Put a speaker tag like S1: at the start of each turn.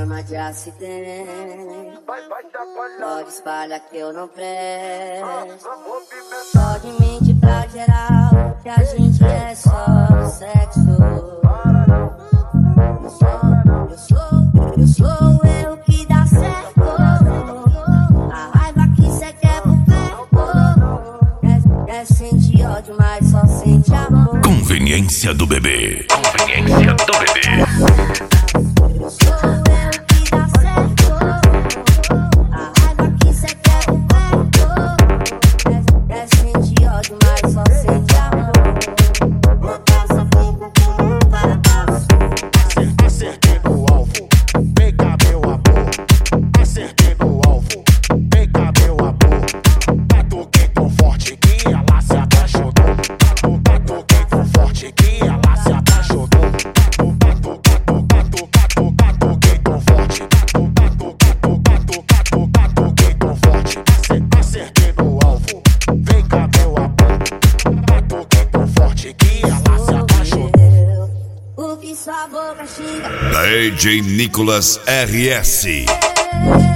S1: chama de acidente. Pode espalhar que eu não presto. Pode mentir pra geral que a gente é só sexo. Eu sou eu que dá certo. A raiva que cê quer por perto. Quer sentir ódio, mas só sente amor.
S2: Conveniência do bebê. Conveniência do bebê.
S1: Eu sou eu que dá certo. A raiva que cê quer por perto. Quer sentir ódio, mas só sente amor. Essa fica com um para passo.
S3: Acertei no alvo, vem cá meu amor. Acertei no alvo, vem cá meu amor. Batuquei tão forte que ela se apaixonou. Batuquei tão forte que ela se apaixonou. Batuquei tão forte. Batuquei tão forte. Acertei no alvo, vem cá meu amor. Batuquei tão forte que ela se apaixonou.
S1: O que sua boca xinga.
S2: DJ Nicolas RS.